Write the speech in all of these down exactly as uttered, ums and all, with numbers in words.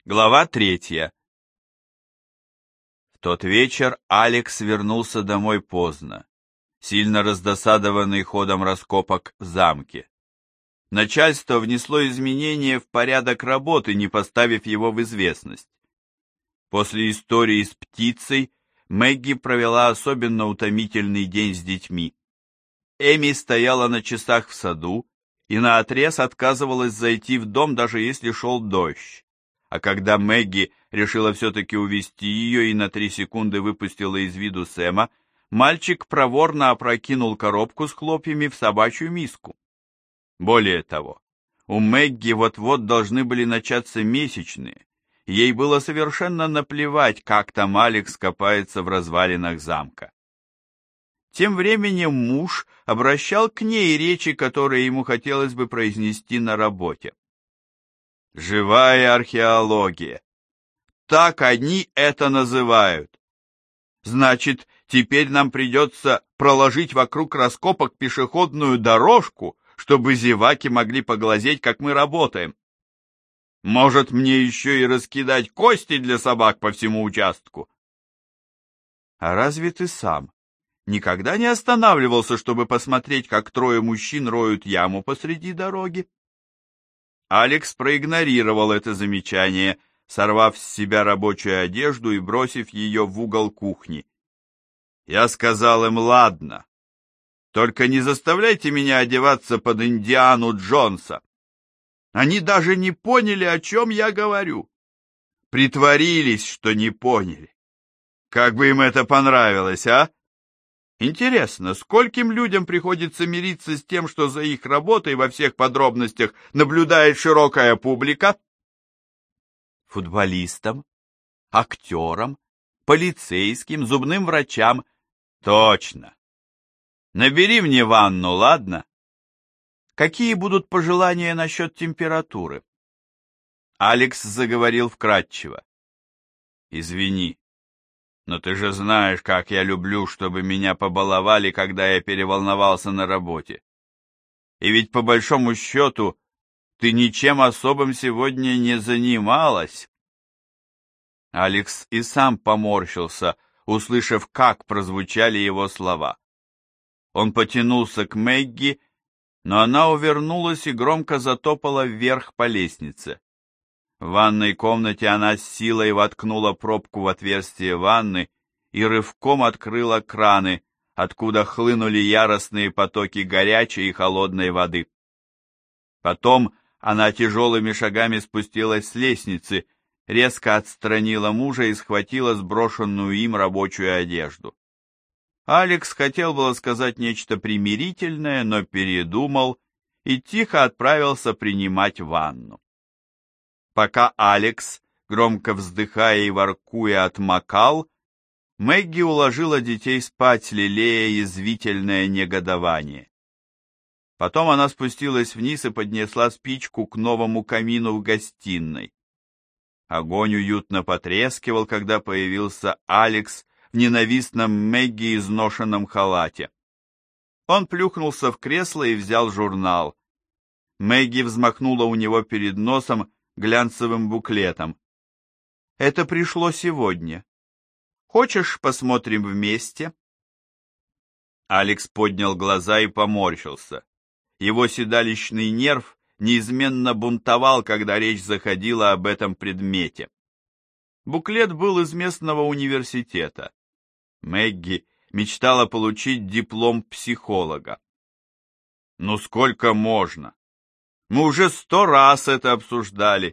Глава третья. В тот вечер Алекс вернулся домой поздно, сильно раздосадованный ходом раскопок в замке. Начальство внесло изменения в порядок работы, не поставив его в известность. После истории с птицей Мэгги провела особенно утомительный день с детьми. Эми стояла на часах в саду и наотрез отказывалась зайти в дом, даже если шел дождь. А когда Мэгги решила все-таки увести ее и на три секунды выпустила из виду Сэма, мальчик проворно опрокинул коробку с хлопьями в собачью миску. Более того, у Мэгги вот-вот должны были начаться месячные. Ей было совершенно наплевать, как там Алекс копается в развалинах замка. Тем временем муж обращал к ней речи, которые ему хотелось бы произнести на работе. Живая археология. Так они это называют. Значит, теперь нам придется проложить вокруг раскопок пешеходную дорожку, чтобы зеваки могли поглазеть, как мы работаем. Может, мне еще и раскидать кости для собак по всему участку? А разве ты сам никогда не останавливался, чтобы посмотреть, как трое мужчин роют яму посреди дороги? Алекс проигнорировал это замечание, сорвав с себя рабочую одежду и бросив ее в угол кухни. Я сказал им: ладно, только не заставляйте меня одеваться под Индиану Джонса. Они даже не поняли, о чем я говорю. Притворились, что не поняли. Как бы им это понравилось, а? Интересно, скольким людям приходится мириться с тем, что за их работой во всех подробностях наблюдает широкая публика? Футболистам, актерам, полицейским, зубным врачам. Точно. Набери мне ванну, ладно? Какие будут пожелания насчет температуры? Алекс заговорил вкратчиво. Извини. Но ты же знаешь, как я люблю, чтобы меня побаловали, когда я переволновался на работе. И ведь по большому счету ты ничем особым сегодня не занималась. Алекс и сам поморщился, услышав, как прозвучали его слова. Он потянулся к Мэгги, но она увернулась и громко затопала вверх по лестнице. В ванной комнате она с силой воткнула пробку в отверстие ванны и рывком открыла краны, откуда хлынули яростные потоки горячей и холодной воды. Потом она тяжелыми шагами спустилась с лестницы, резко отстранила мужа и схватила сброшенную им рабочую одежду. Алекс хотел было сказать нечто примирительное, но передумал и тихо отправился принимать ванну. Пока Алекс, громко вздыхая и воркуя, отмокал, Мэгги уложила детей спать, лелея язвительное негодование. Потом она спустилась вниз и поднесла спичку к новому камину в гостиной. Огонь уютно потрескивал, когда появился Алекс в ненавистном Мэгги изношенном халате. Он плюхнулся в кресло и взял журнал. Мэгги взмахнула у него перед носом глянцевым буклетом. «Это пришло сегодня. Хочешь, посмотрим вместе?» Алекс поднял глаза и поморщился. Его седалищный нерв неизменно бунтовал, когда речь заходила об этом предмете. Буклет был из местного университета. Мэгги мечтала получить диплом психолога. «Ну сколько можно? Мы уже сто раз это обсуждали».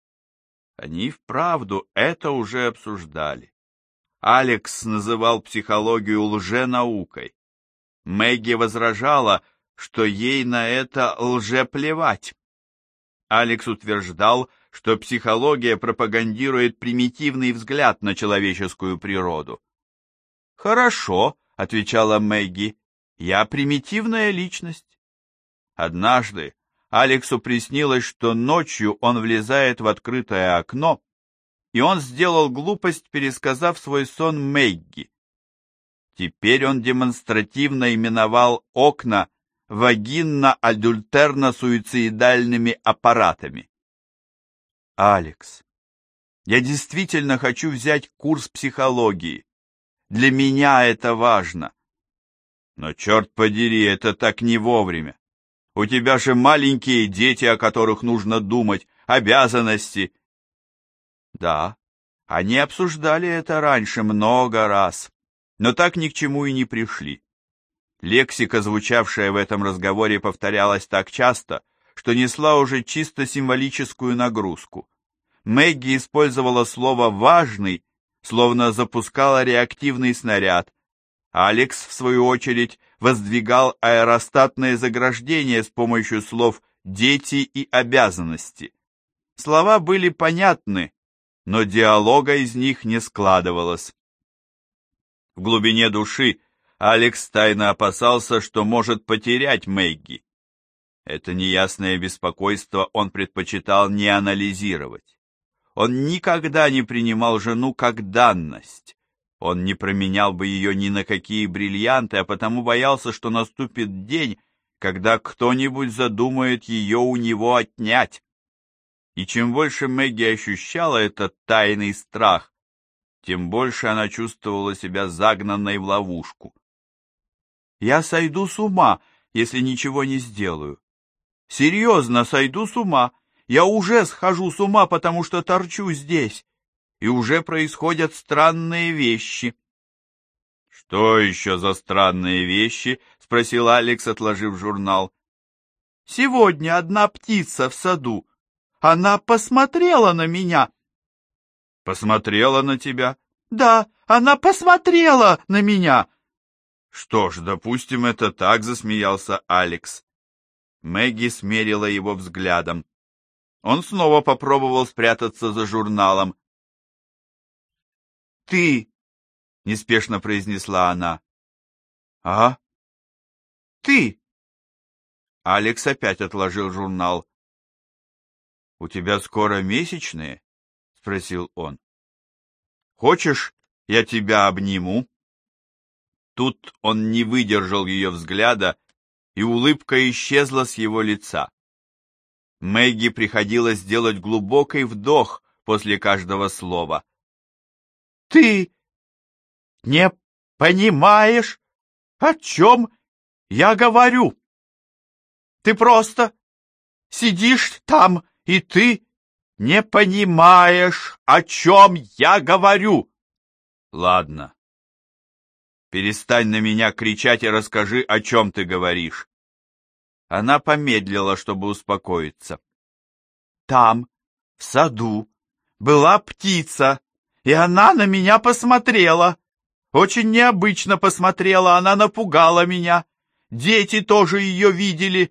Они вправду это уже обсуждали. Алекс называл психологию лженаукой. Мэгги возражала, что ей на это лжеплевать. Алекс утверждал, что психология пропагандирует примитивный взгляд на человеческую природу. «Хорошо», — отвечала Мэгги, — «я примитивная личность». Однажды Алексу приснилось, что ночью он влезает в открытое окно, и он сделал глупость, пересказав свой сон Мэгги. Теперь он демонстративно именовал окна вагинно-адюльтерно-суицидальными аппаратами. «Алекс, Я действительно хочу взять курс психологии. Для меня это важно. Но, черт подери, это так не вовремя. У тебя же маленькие дети, о которых нужно думать, обязанности. Да, они обсуждали это раньше много раз, но так ни к чему и не пришли. Лексика, звучавшая в этом разговоре, повторялась так часто, что несла уже чисто символическую нагрузку. Мэгги использовала слово «важный», словно запускала реактивный снаряд. Алекс, в свою очередь, воздвигал аэростатное заграждение с помощью слов «дети» и «обязанности». Слова были понятны, но диалога из них не складывалось. В глубине души Алекс тайно опасался, что может потерять Мэгги. Это неясное беспокойство он предпочитал не анализировать. Он никогда не принимал жену как данность. Он не променял бы ее ни на какие бриллианты, а потому боялся, что наступит день, когда кто-нибудь задумает ее у него отнять. И чем больше Мэгги ощущала этот тайный страх, тем больше она чувствовала себя загнанной в ловушку. «Я сойду с ума, если ничего не сделаю. Серьезно, сойду с ума. Я уже схожу с ума, потому что торчу здесь, и уже происходят странные вещи». «Что еще за странные вещи?» — спросил Алекс, отложив журнал. «Сегодня одна птица в саду. Она посмотрела на меня». «Посмотрела на тебя?» «Да, она посмотрела на меня». «Что ж, допустим, это так», — засмеялся Алекс. Мэгги смерила его взглядом. Он снова попробовал спрятаться за журналом. «Ты!» — неспешно произнесла она. «А? Ты!» Алекс опять отложил журнал. «У тебя скоро месячные?» — спросил он. «Хочешь, я тебя обниму?» Тут он не выдержал ее взгляда, и улыбка исчезла с его лица. Мэгги приходилось делать глубокий вдох после каждого слова. «Ты не понимаешь, о чем я говорю? Ты просто сидишь там, и ты не понимаешь, о чем я говорю». «Ладно. Перестань на меня кричать и расскажи, о чем ты говоришь». Она помедлила, чтобы успокоиться. «Там, в саду, была птица, и она на меня посмотрела. Очень необычно посмотрела, она напугала меня. Дети тоже ее видели».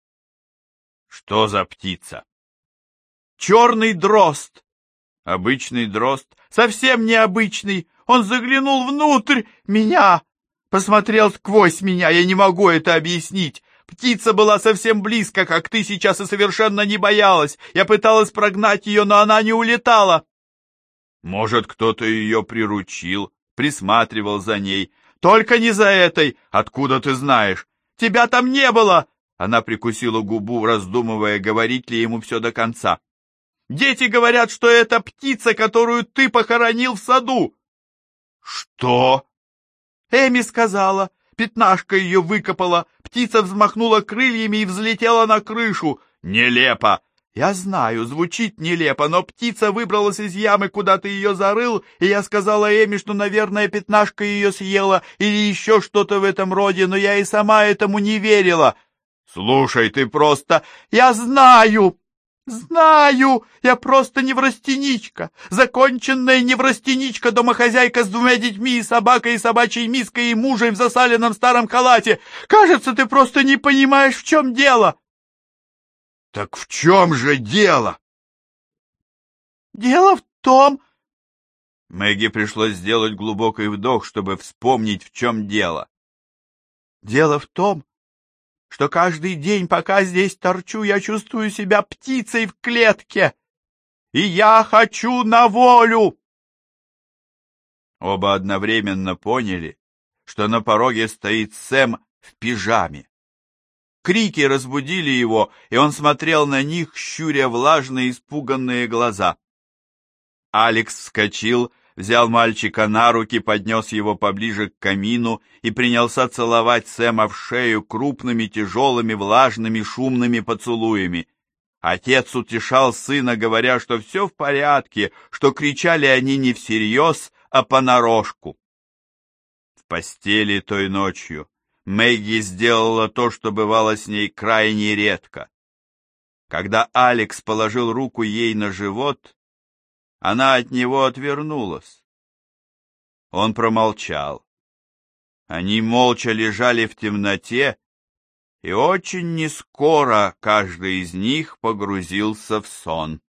«Что за птица?» «Черный дрозд». «Обычный дрозд?» «Совсем необычный. Он заглянул внутрь меня, посмотрел сквозь меня, я не могу это объяснить. Птица была совсем близко, как ты сейчас, и совершенно не боялась. Я пыталась прогнать ее, но она не улетала». «Может, кто-то ее приручил, присматривал за ней?» «Только не за этой. Откуда ты знаешь? Тебя там не было!» Она прикусила губу, раздумывая, говорить ли ему все до конца. «Дети говорят, что это птица, которую ты похоронил в саду». «Что?» Эми сказала. Пятнашка ее выкопала. Птица взмахнула крыльями и взлетела на крышу. Нелепо. Я знаю, звучит нелепо, но птица выбралась из ямы, куда ты ее зарыл, и я сказала Эми, что, наверное, пятнашка ее съела или еще что-то в этом роде, но я и сама этому не верила. Слушай, ты просто... Я знаю! Знаю! Я просто неврастеничка, законченная неврастеничка, домохозяйка с двумя детьми и собакой, и собачьей миской, и мужем в засаленном старом халате. Кажется, ты просто не понимаешь, в чем дело. Так в чем же дело? Дело в том... Мэгги пришлось сделать глубокий вдох, чтобы вспомнить, в чем дело. Дело в том, что каждый день, пока здесь торчу, я чувствую себя птицей в клетке, и я хочу на волю. Оба одновременно поняли, что на пороге стоит Сэм в пижаме. Крики разбудили его, и он смотрел на них, щуря влажные, испуганные глаза. Алекс вскочил, взял мальчика на руки, поднес его поближе к камину и принялся целовать Сэма в шею крупными, тяжелыми, влажными, шумными поцелуями. Отец утешал сына, говоря, что все в порядке, что кричали они не всерьез, а понарошку. В постели той ночью Мэгги сделала то, что бывало с ней крайне редко. Когда Алекс положил руку ей на живот, она от него отвернулась. Он промолчал. Они молча лежали в темноте, и очень нескоро каждый из них погрузился в сон.